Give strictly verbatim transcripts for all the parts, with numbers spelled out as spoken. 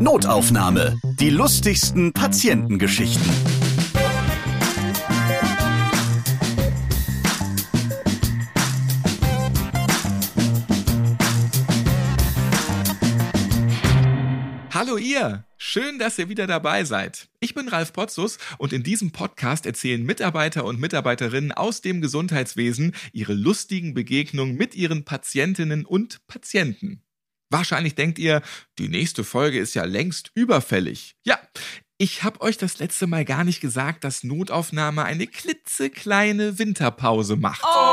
Notaufnahme. Die lustigsten Patientengeschichten. Hallo ihr! Schön, dass ihr wieder dabei seid. Ich bin Ralf Potzus und in diesem Podcast erzählen Mitarbeiter und Mitarbeiterinnen aus dem Gesundheitswesen ihre lustigen Begegnungen mit ihren Patientinnen und Patienten. Wahrscheinlich denkt ihr, die nächste Folge ist ja längst überfällig. Ja, ich habe euch das letzte Mal gar nicht gesagt, dass Notaufnahme eine klitzekleine Winterpause macht. Oh!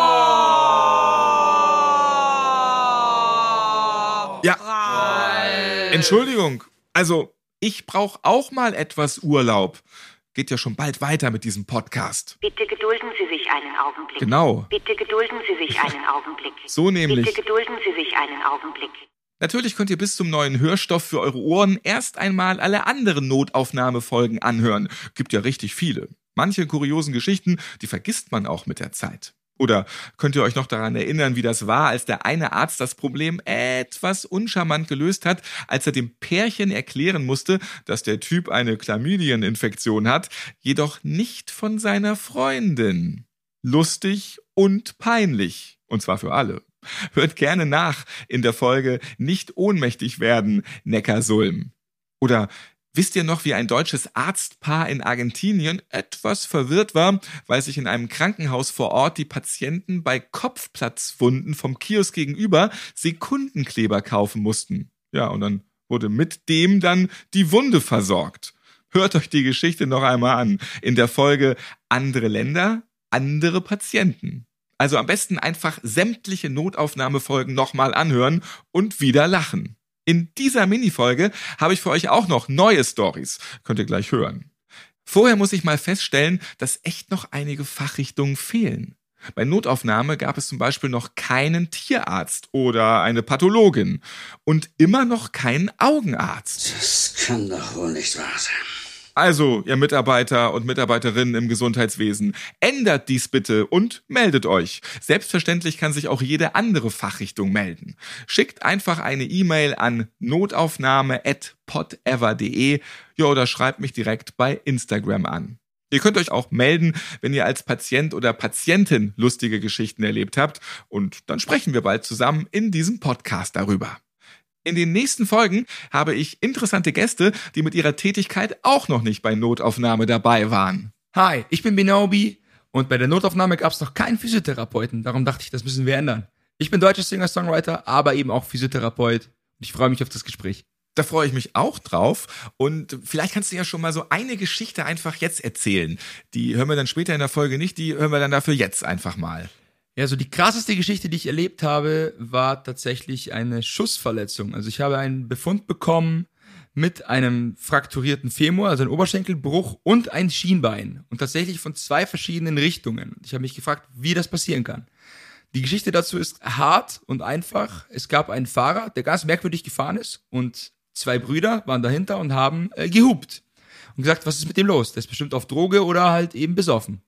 Ja, Entschuldigung. Also, ich brauche auch mal etwas Urlaub. Geht ja schon bald weiter mit diesem Podcast. Bitte gedulden Sie sich einen Augenblick. Genau. Bitte gedulden Sie sich einen Augenblick. So nämlich. Bitte gedulden Sie sich einen Augenblick. Natürlich könnt ihr bis zum neuen Hörstoff für eure Ohren erst einmal alle anderen Notaufnahmefolgen anhören. Gibt ja richtig viele. Manche kuriosen Geschichten, die vergisst man auch mit der Zeit. Oder könnt ihr euch noch daran erinnern, wie das war, als der eine Arzt das Problem etwas uncharmant gelöst hat, als er dem Pärchen erklären musste, dass der Typ eine Chlamydieninfektion hat, jedoch nicht von seiner Freundin. Lustig und peinlich. Und zwar für alle. Hört gerne nach in der Folge Nicht ohnmächtig werden, Neckarsulm. Oder wisst ihr noch, wie ein deutsches Arztpaar in Argentinien etwas verwirrt war, weil sich in einem Krankenhaus vor Ort die Patienten bei Kopfplatzwunden vom Kiosk gegenüber Sekundenkleber kaufen mussten? Ja, und dann wurde mit dem dann die Wunde versorgt. Hört euch die Geschichte noch einmal an in der Folge Andere Länder, andere Patienten. Also am besten einfach sämtliche Notaufnahmefolgen nochmal anhören und wieder lachen. In dieser Minifolge habe ich für euch auch noch neue Storys. Könnt ihr gleich hören. Vorher muss ich mal feststellen, dass echt noch einige Fachrichtungen fehlen. Bei Notaufnahme gab es zum Beispiel noch keinen Tierarzt oder eine Pathologin und immer noch keinen Augenarzt. Das kann doch wohl nicht wahr sein. Also, ihr Mitarbeiter und Mitarbeiterinnen im Gesundheitswesen, ändert dies bitte und meldet euch. Selbstverständlich kann sich auch jede andere Fachrichtung melden. Schickt einfach eine E-Mail an notaufnahme at podever punkt de ja, oder schreibt mich direkt bei Instagram an. Ihr könnt euch auch melden, wenn ihr als Patient oder Patientin lustige Geschichten erlebt habt und dann sprechen wir bald zusammen in diesem Podcast darüber. In den nächsten Folgen habe ich interessante Gäste, die mit ihrer Tätigkeit auch noch nicht bei Notaufnahme dabei waren. Hi, ich bin Binobi und bei der Notaufnahme gab es noch keinen Physiotherapeuten. Darum dachte ich, das müssen wir ändern. Ich bin deutscher Singer-Songwriter, aber eben auch Physiotherapeut und ich freue mich auf das Gespräch. Da freue ich mich auch drauf und vielleicht kannst du ja schon mal so eine Geschichte einfach jetzt erzählen. Die hören wir dann später in der Folge nicht, die hören wir dann dafür jetzt einfach mal. Ja, so die krasseste Geschichte, die ich erlebt habe, war tatsächlich eine Schussverletzung. Also ich habe einen Befund bekommen mit einem frakturierten Femur, also einem Oberschenkelbruch und ein Schienbein. Und tatsächlich von zwei verschiedenen Richtungen. Ich habe mich gefragt, wie das passieren kann. Die Geschichte dazu ist hart und einfach. Es gab einen Fahrer, der ganz merkwürdig gefahren ist und zwei Brüder waren dahinter und haben äh, gehupt. Und gesagt, was ist mit dem los? Der ist bestimmt auf Droge oder halt eben besoffen.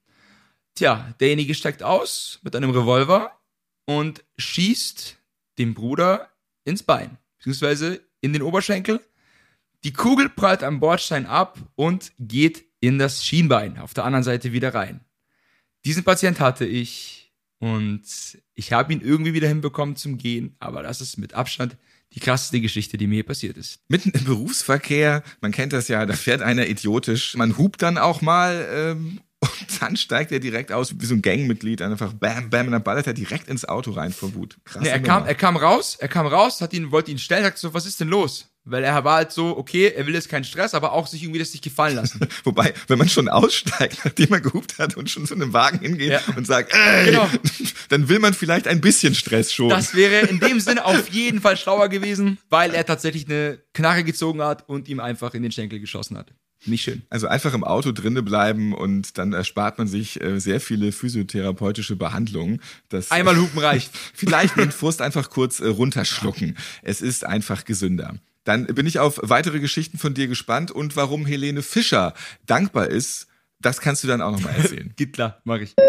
Tja, derjenige steigt aus mit einem Revolver und schießt dem Bruder ins Bein, beziehungsweise in den Oberschenkel. Die Kugel prallt am Bordstein ab und geht in das Schienbein auf der anderen Seite wieder rein. Diesen Patient hatte ich und ich habe ihn irgendwie wieder hinbekommen zum Gehen, aber das ist mit Abstand die krasseste Geschichte, die mir hier passiert ist. Mitten im Berufsverkehr, man kennt das ja, da fährt einer idiotisch, man hupt dann auch mal ähm und dann steigt er direkt aus, wie so ein Gangmitglied, einfach bam, bam, und dann ballert er direkt ins Auto rein vor Wut. Krass. Nee, er kam, er kam raus, er kam raus, hat ihn, wollte ihn stellen, sagte so, was ist denn los? Weil er war halt so, okay, er will jetzt keinen Stress, aber auch sich irgendwie das nicht gefallen lassen. Wobei, wenn man schon aussteigt, nachdem er gehupt hat und schon zu einem Wagen hingeht ja. und sagt, ey, genau. dann will man vielleicht ein bisschen Stress schon. Das wäre in dem Sinne auf jeden Fall schlauer gewesen, weil er tatsächlich eine Knarre gezogen hat und ihm einfach in den Schenkel geschossen hat. Nicht schön. Also einfach im Auto drinne bleiben und dann erspart man sich äh, sehr viele physiotherapeutische Behandlungen. Das, Einmal hupen reicht. Vielleicht den Frust einfach kurz äh, runterschlucken. Es ist einfach gesünder. Dann bin ich auf weitere Geschichten von dir gespannt und warum Helene Fischer dankbar ist, das kannst du dann auch nochmal erzählen. Geht klar, mach ich.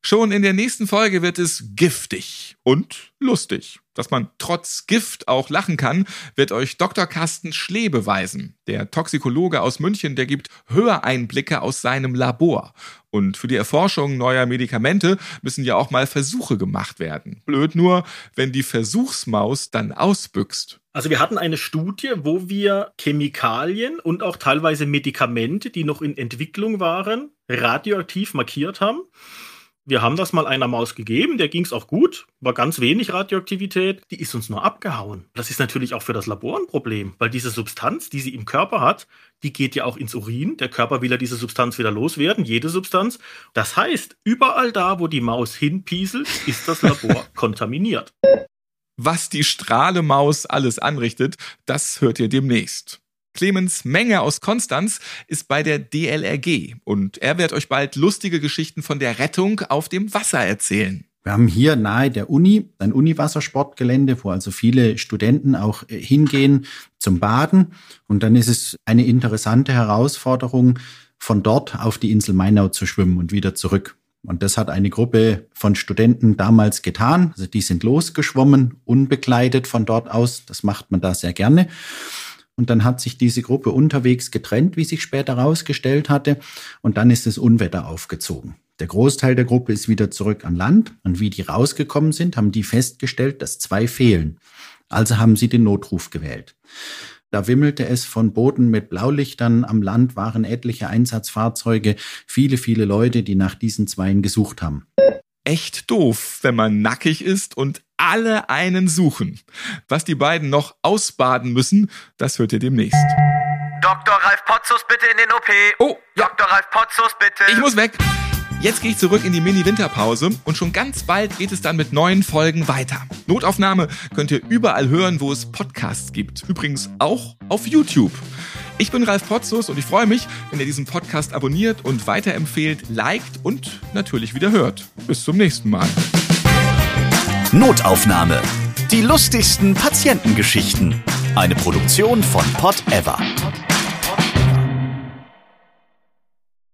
Schon in der nächsten Folge wird es giftig und lustig. Dass man trotz Gift auch lachen kann, wird euch Doktor Carsten Schlee beweisen. Der Toxikologe aus München, der gibt Höreinblicke aus seinem Labor. Und für die Erforschung neuer Medikamente müssen ja auch mal Versuche gemacht werden. Blöd nur, wenn die Versuchsmaus dann ausbüchst. Also wir hatten eine Studie, wo wir Chemikalien und auch teilweise Medikamente, die noch in Entwicklung waren, radioaktiv markiert haben. Wir haben das mal einer Maus gegeben, der ging es auch gut, war ganz wenig Radioaktivität, die ist uns nur abgehauen. Das ist natürlich auch für das Labor ein Problem, weil diese Substanz, die sie im Körper hat, die geht ja auch ins Urin. Der Körper will ja diese Substanz wieder loswerden, jede Substanz. Das heißt, überall da, wo die Maus hinpieselt, ist das Labor kontaminiert. Was die Strahlemaus alles anrichtet, das hört ihr demnächst. Clemens Menger aus Konstanz ist bei der D L R G und er wird euch bald lustige Geschichten von der Rettung auf dem Wasser erzählen. Wir haben hier nahe der Uni ein Uniwassersportgelände, wo also viele Studenten auch hingehen zum Baden. Und dann ist es eine interessante Herausforderung, von dort auf die Insel Mainau zu schwimmen und wieder zurück. Und das hat eine Gruppe von Studenten damals getan. Also die sind losgeschwommen, unbegleitet von dort aus. Das macht man da sehr gerne. Und dann hat sich diese Gruppe unterwegs getrennt, wie sich später herausgestellt hatte. Und dann ist das Unwetter aufgezogen. Der Großteil der Gruppe ist wieder zurück an Land. Und wie die rausgekommen sind, haben die festgestellt, dass zwei fehlen. Also haben sie den Notruf gewählt. Da wimmelte es von Booten mit Blaulichtern. Am Land waren etliche Einsatzfahrzeuge, viele, viele Leute, die nach diesen Zweien gesucht haben. Echt doof, wenn man nackig ist und alle einen suchen. Was die beiden noch ausbaden müssen, das hört ihr demnächst. Doktor Ralf Potzus, bitte in den O P. Oh, ja. Doktor Ralf Potzus, bitte. Ich muss weg. Jetzt gehe ich zurück in die Mini-Winterpause und schon ganz bald geht es dann mit neuen Folgen weiter. Notaufnahme könnt ihr überall hören, wo es Podcasts gibt. Übrigens auch auf YouTube. Ich bin Ralf Potzus und ich freue mich, wenn ihr diesen Podcast abonniert und weiterempfehlt, liked und natürlich wieder hört. Bis zum nächsten Mal. Notaufnahme. Die lustigsten Patientengeschichten. Eine Produktion von Pod Ever.